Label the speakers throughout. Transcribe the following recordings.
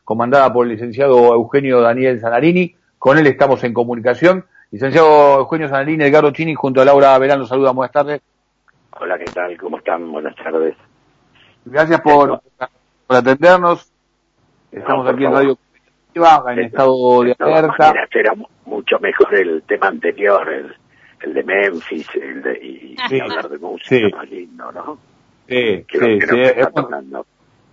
Speaker 1: comandada por el licenciado Eugenio Daniel Zanarini. Con él estamos en comunicación. Licenciado Eugenio Zanarini, Edgardo Chini, junto a Laura Verán, los saluda. Buenas tardes.
Speaker 2: Hola, ¿qué tal? ¿Cómo están? Buenas tardes.
Speaker 1: Gracias por atendernos. Estamos aquí en Radio Cooperativa, en estado de alerta.
Speaker 2: Era mucho mejor el tema anterior, el de Memphis, y hablar de música más lindo, ¿no?
Speaker 1: Sí,
Speaker 2: Hablando.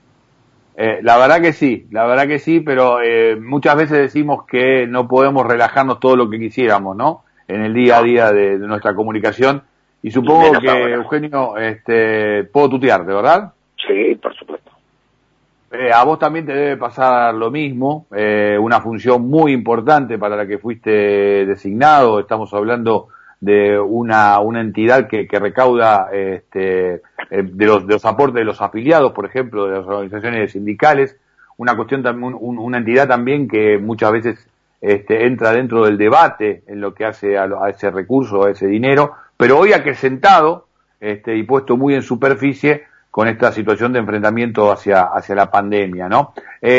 Speaker 1: La verdad que sí, pero muchas veces decimos que no podemos relajarnos todo lo que quisiéramos, ¿no? En el día a día de nuestra comunicación. Y supongo que, ahora, Eugenio, puedo tutearte, ¿verdad?
Speaker 2: Sí, por supuesto.
Speaker 1: A vos también te debe pasar lo mismo, una función muy importante para la que fuiste designado. Estamos hablando de una entidad que recauda de los aportes de los afiliados, por ejemplo, de las organizaciones sindicales, una cuestión también, una entidad también que muchas veces entra dentro del debate en lo que hace a ese recurso, a ese dinero, pero hoy acrecentado y puesto muy en superficie con esta situación de enfrentamiento hacia la pandemia, ¿no?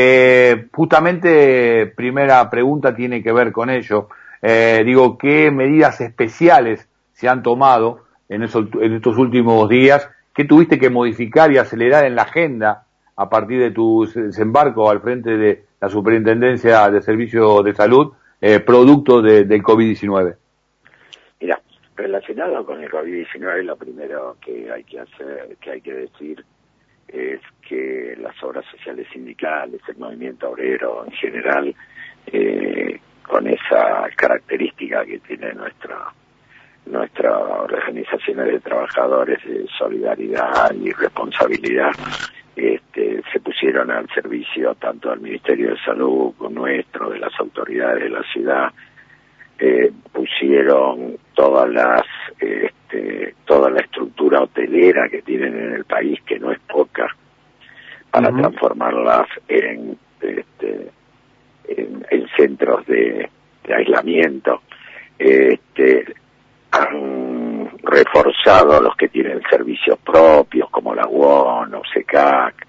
Speaker 1: Justamente, primera pregunta tiene que ver con ello. ¿Qué medidas especiales se han tomado en estos últimos días? ¿Qué tuviste que modificar y acelerar en la agenda a partir de tu desembarco al frente de la Superintendencia de Servicios de Salud, producto del COVID-19?
Speaker 2: Mira, relacionado con el COVID-19, lo primero que hay que hacer, que hay que decir, es que las obras sociales sindicales, el movimiento obrero en general, con esa característica que tiene nuestra organizaciones de trabajadores de solidaridad y responsabilidad, se pusieron al servicio tanto del Ministerio de Salud como nuestro, de las autoridades de la ciudad, pusieron toda la estructura hotelera que tienen en el país, que no es poca, para transformarlas en centros de aislamiento. Han reforzado los que tienen servicios propios, como la UON, OSECAC,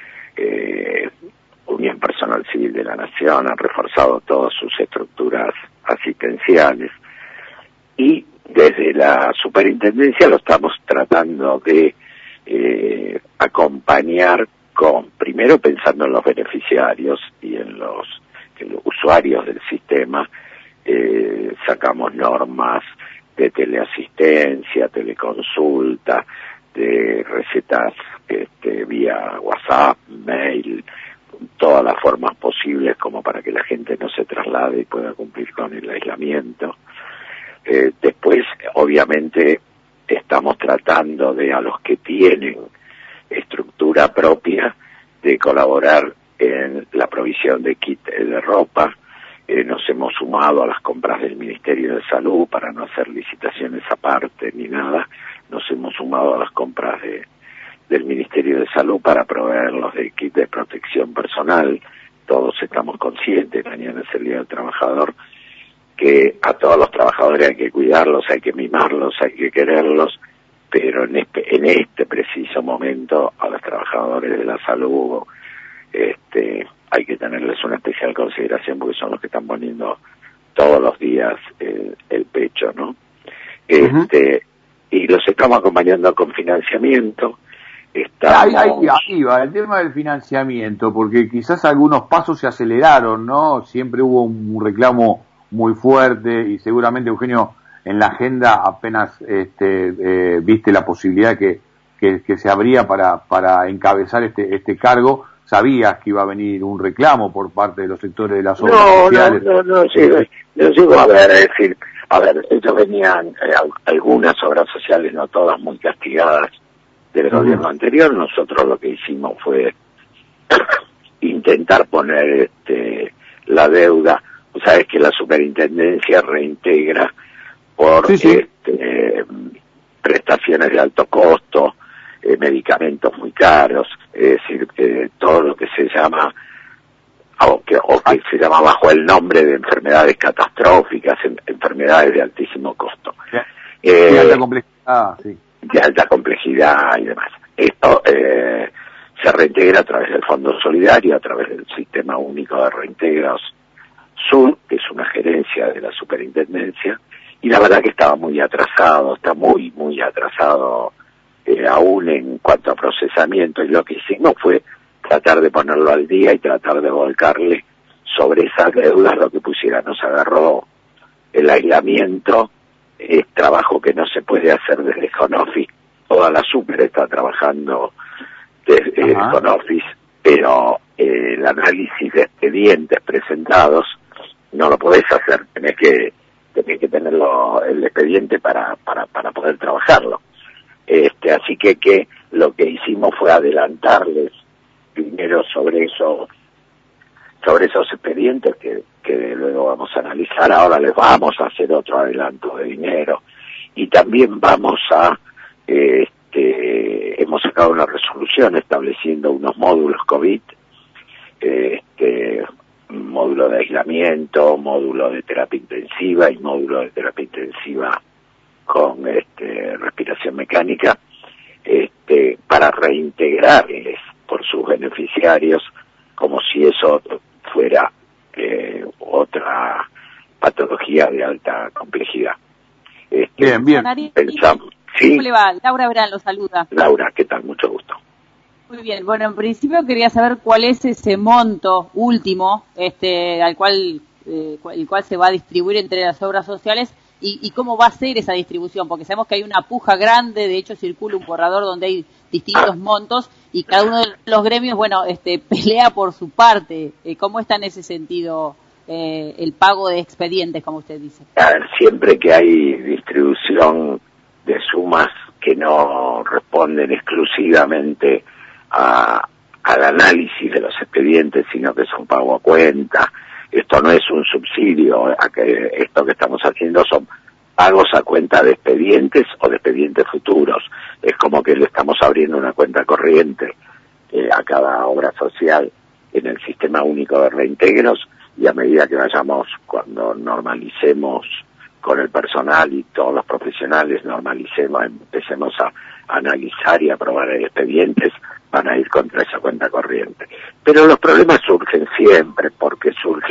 Speaker 2: Unión Personal Civil de la Nación, han reforzado todas sus estructuras asistenciales. Y desde la superintendencia lo estamos tratando de acompañar primero pensando en los beneficiarios y en los usuarios del sistema. Sacamos normas de teleasistencia, teleconsulta, de recetas vía WhatsApp, mail, todas las formas posibles como para que la gente no se traslade y pueda cumplir con el aislamiento. Después, obviamente, estamos tratando de, a los que tienen estructura propia, de colaborar en la provisión de kit de ropa. Nos hemos sumado a las compras del Ministerio de Salud para no hacer licitaciones aparte ni nada. Nos hemos sumado a las compras del Ministerio de Salud para proveerlos de kit de protección personal. Todos estamos conscientes, mañana es el Día del Trabajador, que a todos los trabajadores hay que cuidarlos, hay que mimarlos, hay que quererlos, pero en este preciso momento a los trabajadores de la salud hay que tenerles una especial consideración porque son los que están poniendo todos los días el pecho, ¿no? Y los estamos acompañando con financiamiento.
Speaker 1: Ahí va, el tema del financiamiento, porque quizás algunos pasos se aceleraron, ¿no? Siempre hubo un reclamo muy fuerte y seguramente, Eugenio, en la agenda apenas viste la posibilidad que se abría para encabezar este cargo. ¿Sabías que iba a venir un reclamo por parte de los sectores de las obras sociales?
Speaker 2: No llegó a ver, es decir, ellos venían, algunas obras sociales, no todas, muy castigadas del gobierno anterior. Nosotros lo que hicimos fue intentar poner la deuda. Sabes que la superintendencia reintegra por prestaciones de alto costo, medicamentos muy caros, es decir, todo lo que se llama, o que se llama bajo el nombre de enfermedades catastróficas, enfermedades de altísimo costo.
Speaker 1: De alta complejidad, sí.
Speaker 2: De alta complejidad y demás. Esto se reintegra a través del Fondo Solidario, a través del Sistema Único de Reintegros Sur, que es una gerencia de la superintendencia, y la verdad que estaba muy atrasado, está muy, muy atrasado aún en cuanto a procesamiento, y lo que hicimos fue tratar de ponerlo al día y tratar de volcarle sobre esas deudas lo que pusiera. Nos agarró el aislamiento, es trabajo que no se puede hacer desde home office, toda la super está trabajando desde home office, pero el análisis de expedientes presentados no lo podés hacer, tenés que tenerlo el expediente para poder trabajarlo. Así que lo que hicimos fue adelantarles dinero sobre esos expedientes que luego vamos a analizar. Ahora les vamos a hacer otro adelanto de dinero, y también vamos a hemos sacado una resolución estableciendo unos módulos COVID, módulo de aislamiento, módulo de terapia intensiva y módulo de terapia intensiva con respiración mecánica, para reintegrarles por sus beneficiarios, como si eso fuera otra patología de alta complejidad.
Speaker 1: Bien.
Speaker 2: Pensamos, ¿sí?
Speaker 3: ¿Cómo le va? Laura Verán lo saluda.
Speaker 2: Laura, ¿qué tal? Mucho gusto.
Speaker 3: Muy bien. Bueno, en principio quería saber cuál es ese monto último, el cual se va a distribuir entre las obras sociales, y cómo va a ser esa distribución, porque sabemos que hay una puja grande, de hecho circula un borrador donde hay distintos montos y cada uno de los gremios, pelea por su parte. ¿Cómo está en ese sentido el pago de expedientes, como usted dice?
Speaker 2: A ver, siempre que hay distribución de sumas que no responden exclusivamente al análisis de los expedientes, sino que son pago a cuenta. Esto no es un subsidio, esto que estamos haciendo son pagos a cuenta de expedientes o de expedientes futuros. Es como que le estamos abriendo una cuenta corriente a cada obra social en el Sistema Único de Reintegros, y a medida que vayamos, cuando normalicemos con el personal y todos los profesionales, empecemos a analizar y aprobar expedientes, van a ir contra esa cuenta corriente. Pero los problemas surgen siempre, porque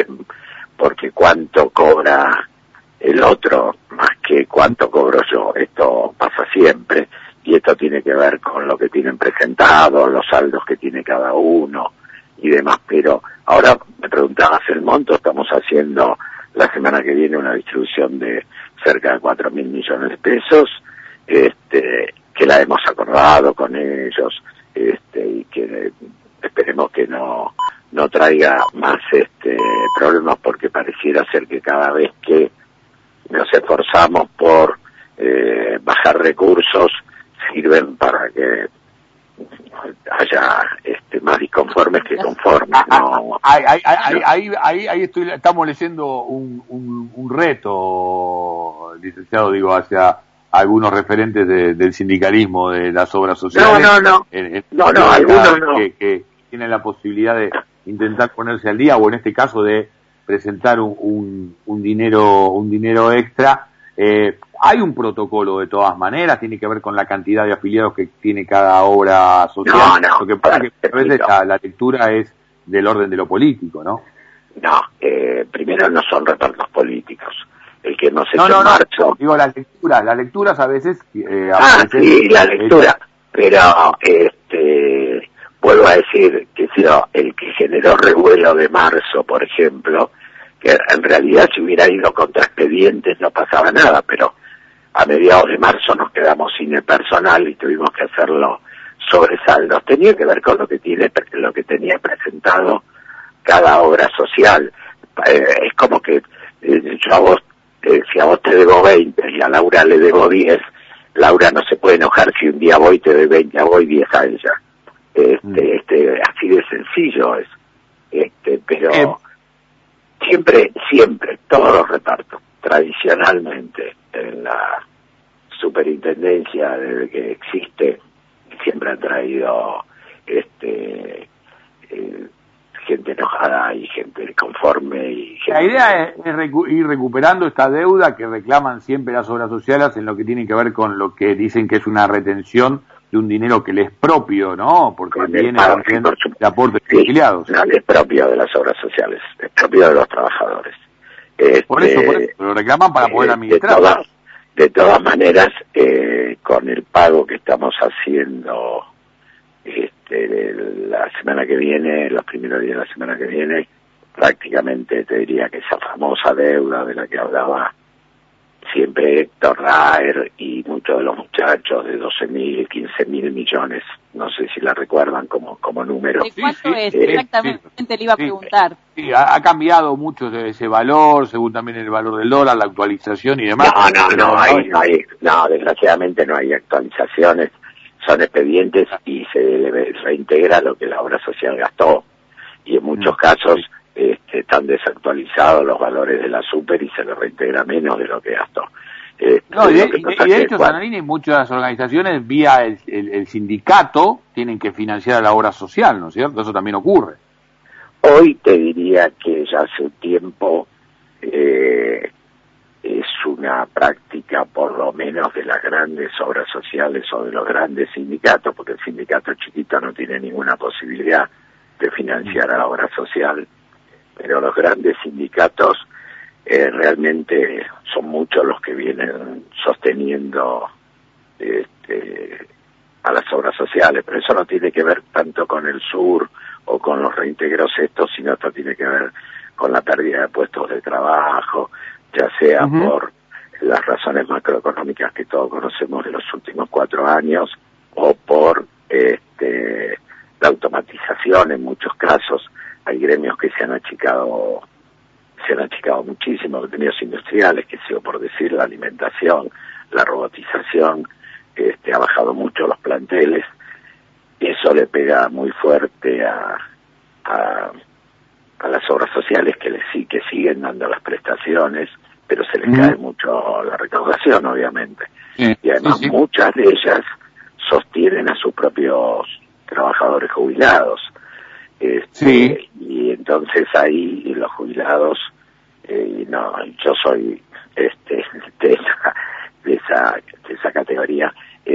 Speaker 2: cuánto cobra el otro más que cuánto cobro yo. Esto pasa siempre, y esto tiene que ver con lo que tienen presentado, los saldos que tiene cada uno y demás. Pero ahora me preguntabas el monto. Estamos haciendo la semana que viene una distribución de cerca de 4.000 millones de pesos, que la hemos acordado con ellos, y que esperemos que no traiga más problemas, porque pareciera ser que cada vez que nos esforzamos por bajar recursos, sirven para que haya más disconformes que conformes. ¿No?
Speaker 1: Ahí estamos leyendo un reto, licenciado, hacia algunos referentes del sindicalismo de las obras sociales.
Speaker 2: No, algunos no.
Speaker 1: Que tienen la posibilidad de intentar ponerse al día, o en este caso de presentar un dinero extra. Hay un protocolo de todas maneras, tiene que ver con la cantidad de afiliados que tiene cada obra social. Lo que pasa es que a veces la lectura es del orden de lo político, ¿no?
Speaker 2: No, primero no son repartos políticos. El que hemos hecho en marzo...
Speaker 1: Digo, las lecturas a veces...
Speaker 2: sí, la lectura. Pero, vuelvo a decir que el que generó revuelo de marzo, por ejemplo, que en realidad si hubiera ido contra expedientes no pasaba nada, pero a mediados de marzo nos quedamos sin el personal y tuvimos que hacerlo sobre saldos. Tenía que ver con lo que tenía presentado cada obra social. Es como que yo a vos, si a vos te debo 20 y a Laura le debo 10, Laura no se puede enojar si un día voy te doy 20 a vos y 10 a ella. Así de sencillo es. Pero siempre, todos los repartos, tradicionalmente, en la superintendencia, desde que existe, siempre han traído gente enojada y gente conforme.
Speaker 1: La idea es ir recuperando esta deuda que reclaman siempre las obras sociales en lo que tiene que ver con lo que dicen que es una retención de un dinero que le es propio, ¿no? Porque viene también de aportes
Speaker 2: sí,
Speaker 1: afiliados.
Speaker 2: No, es propio de las obras sociales, es propio de los trabajadores.
Speaker 1: Por eso, lo reclaman para poder administrar.
Speaker 2: De todas maneras, con el pago que estamos haciendo la semana que viene, los primeros días de la semana que viene, prácticamente te diría que esa famosa deuda de la que hablaba siempre Héctor Raer y muchos de los muchachos, de 12.000, 15.000 millones, no sé si la recuerdan como número.
Speaker 3: ¿De cuánto es? Exactamente le iba a preguntar.
Speaker 1: Sí, ha cambiado mucho ese valor, según también el valor del dólar, la actualización y demás.
Speaker 2: No, desgraciadamente no hay actualizaciones, son expedientes y se le reintegra lo que la obra social gastó, y en muchos casos están desactualizados los valores de la super y se le reintegra menos de lo que gastó.
Speaker 1: Y de hecho, Zanolini, muchas organizaciones vía el sindicato tienen que financiar a la obra social, ¿no es cierto? Eso también ocurre.
Speaker 2: Hoy te diría que ya hace un tiempo es una práctica, por lo menos de las grandes obras sociales o de los grandes sindicatos, porque el sindicato chiquito no tiene ninguna posibilidad de financiar a la obra social, pero los grandes sindicatos realmente son muchos los que vienen sosteniendo a las obras sociales, pero eso no tiene que ver tanto con el sur o con los reintegros sino esto tiene que ver con la pérdida de puestos de trabajo, ya sea por las razones macroeconómicas que todos conocemos de los últimos 4 años, o por la automatización. En muchos casos hay gremios que se han achicado muchísimo, gremios industriales, que sigo por decir, la alimentación, la robotización, ha bajado mucho los planteles. Eso le pega muy fuerte a las obras sociales que siguen dando las prestaciones, pero se les cae mucho la recaudación, obviamente. Y además muchas de ellas sostienen a sus propios trabajadores jubilados. Y entonces ahí los jubilados, yo soy de esa categoría,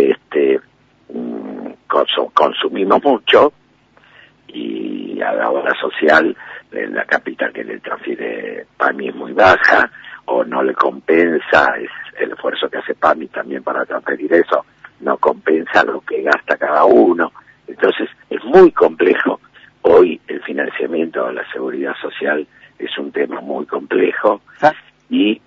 Speaker 2: consumimos mucho, y a la obra social la capital que le transfiere PAMI es muy baja, o no le compensa, es el esfuerzo que hace PAMI también para transferir eso, no compensa lo que gasta cada uno. Entonces es muy complejo. Hoy el financiamiento de la seguridad social es un tema muy complejo, y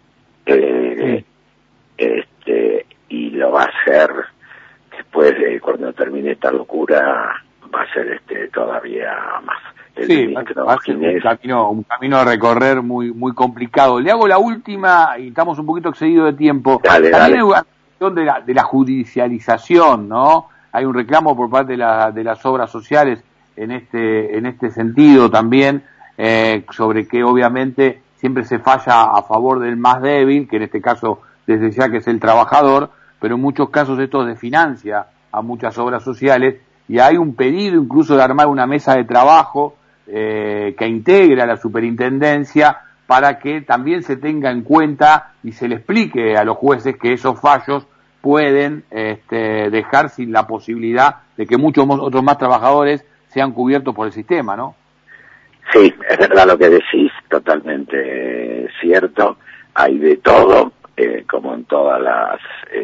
Speaker 2: lo va a hacer después de cuando termine esta locura, va a ser todavía más.
Speaker 1: Va a ser un camino a recorrer muy muy complicado. Le hago la última, y estamos un poquito excedidos de tiempo. También hay una cuestión de la judicialización, ¿no? Hay un reclamo por parte de las obras sociales en este sentido también, sobre que obviamente siempre se falla a favor del más débil, que en este caso desde ya que es el trabajador, pero en muchos casos esto desfinancia a muchas obras sociales, y hay un pedido incluso de armar una mesa de trabajo que integre a la superintendencia para que también se tenga en cuenta y se le explique a los jueces que esos fallos pueden dejar sin la posibilidad de que muchos otros más trabajadores sean cubiertos por el sistema, ¿no?
Speaker 2: Sí, es verdad lo que decís, totalmente cierto. Hay de todo, como en todas las...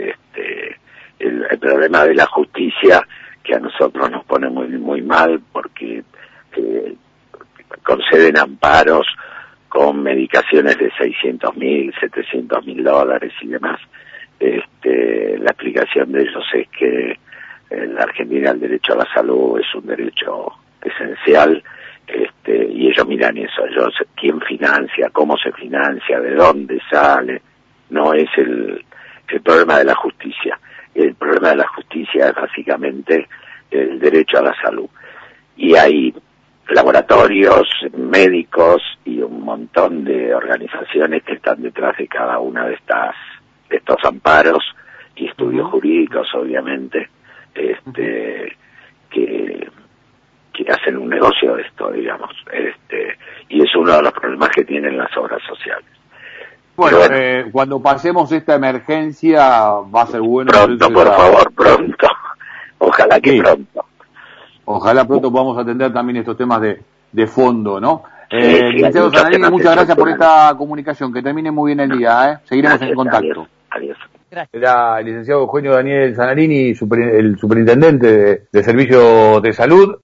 Speaker 2: el problema de la justicia, que a nosotros nos pone muy muy mal, porque conceden amparos con medicaciones de $600.000, $700.000 y demás. La explicación de ellos es que en la Argentina el derecho a la salud es un derecho esencial, y ellos miran eso, quién financia, cómo se financia, de dónde sale. No es el problema de la justicia. El problema de la justicia es básicamente el derecho a la salud. Y hay laboratorios, médicos y un montón de organizaciones que están detrás de cada una de estos amparos, y estudios jurídicos, obviamente, que hacen un negocio de esto, digamos, y es uno de los problemas que tienen las obras sociales.
Speaker 1: Bueno, cuando pasemos esta emergencia va a ser bueno.
Speaker 2: Pronto, por favor, Ojalá que pronto.
Speaker 1: Ojalá pronto podamos atender también estos temas de fondo, ¿no?
Speaker 2: Sí,
Speaker 1: licenciado Zanarini, muchas gracias por esta comunicación. Que termine muy bien el día, Seguiremos en contacto.
Speaker 2: Adiós.
Speaker 3: Gracias.
Speaker 1: Era el licenciado Eugenio Daniel Zanarini, el superintendente de Servicios de Salud.